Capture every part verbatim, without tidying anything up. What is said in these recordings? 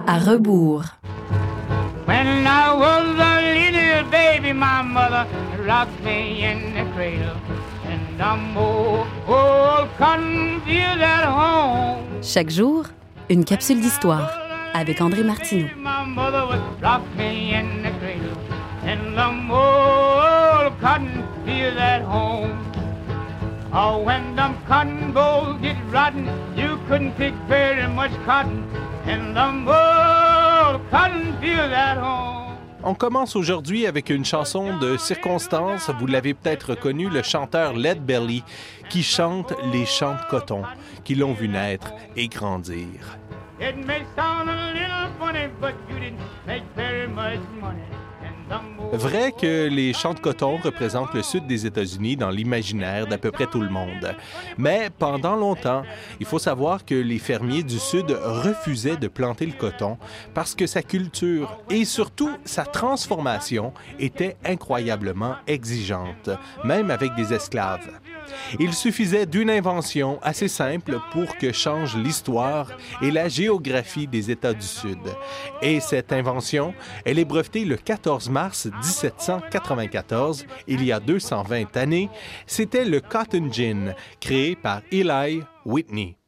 À rebours. When I was a little baby, my mother rocked me in the cradle. And I'm old, old confused at home. Chaque jour, une capsule d'histoire avec André Martineau. My mother would rock me in the cradle. And I'm old confused at home. Oh, when them cotton bolls get rotten, you couldn't pick very much cotton. And them old cotton fields at home. On commence aujourd'hui avec une chanson de circonstance. Vous l'avez peut-être reconnu, le chanteur Lead Belly, qui chante les champs de coton qui l'ont vu naître et grandir. It may sound a little funny, but you didn't make very much money. Vrai que les champs de coton représentent le sud des États-Unis dans l'imaginaire d'à peu près tout le monde. Mais pendant longtemps, il faut savoir que les fermiers du sud refusaient de planter le coton parce que sa culture et surtout sa transformation étaient incroyablement exigeantes, même avec des esclaves. Il suffisait d'une invention assez simple pour que change l'histoire et la géographie des États du Sud. Et cette invention, elle est brevetée le quatorze mars dix-sept cent quatre-vingt-quatorze, il y a deux cent vingt années. C'était le Cotton Gin, créé par Eli Whitney.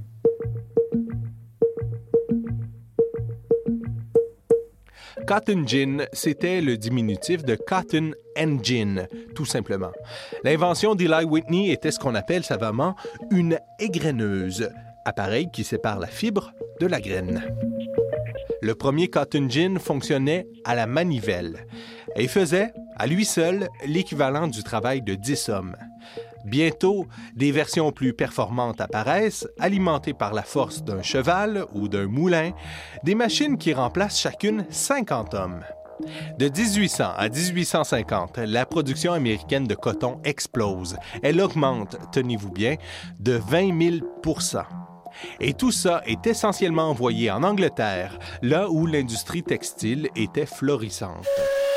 Cotton Gin, c'était le diminutif de Cotton and Gin, tout simplement. L'invention d'Eli Whitney était ce qu'on appelle savamment une égreneuse, appareil qui sépare la fibre de la graine. Le premier Cotton Gin fonctionnait à la manivelle et faisait, à lui seul, l'équivalent du travail de dix hommes. Bientôt, des versions plus performantes apparaissent, alimentées par la force d'un cheval ou d'un moulin, des machines qui remplacent chacune cinquante hommes. De dix-huit cents à dix-huit cent cinquante, la production américaine de coton explose. Elle augmente, tenez-vous bien, de vingt mille pour cent. Et tout ça est essentiellement envoyé en Angleterre, là où l'industrie textile était florissante.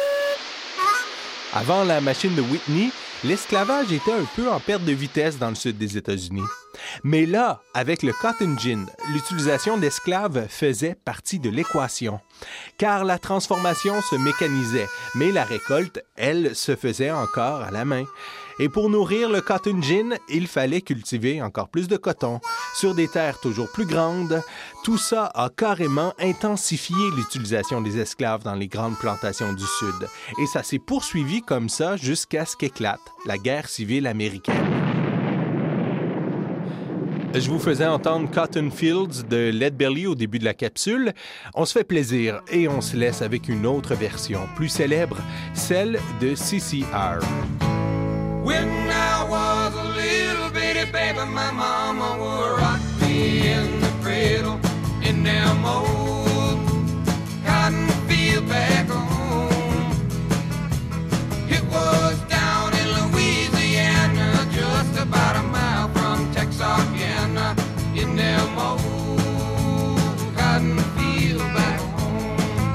Avant la machine de Whitney, l'esclavage était un peu en perte de vitesse dans le sud des États-Unis. Mais là, avec le Cotton Gin, l'utilisation d'esclaves faisait partie de l'équation. Car la transformation se mécanisait, mais la récolte, elle, se faisait encore à la main. Et pour nourrir le Cotton Gin, il fallait cultiver encore plus de coton, sur des terres toujours plus grandes. Tout ça a carrément intensifié l'utilisation des esclaves dans les grandes plantations du Sud. Et ça s'est poursuivi comme ça jusqu'à ce qu'éclate la guerre civile américaine. Je vous faisais entendre Cotton Fields de Lead Belly au début de la capsule. On se fait plaisir et on se laisse avec une autre version, plus célèbre, celle de C C R. When I was a little bitty baby, my mama would rock me in the cradle in them old cotton field back home. It was down in Louisiana, just about a mile from Texarkana, in them old cotton field back home.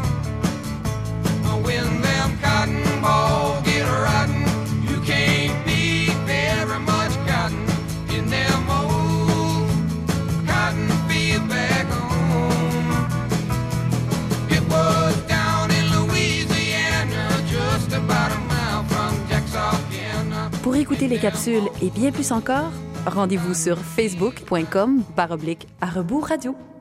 When them cotton balls get rotten, you can't be very much cotton in them old cotton field back home. It was down in Louisiana, just about a mile from Texarkana. Pour écouter les capsules et bien plus encore, rendez-vous sur facebook point com barre oblique à rebours radio.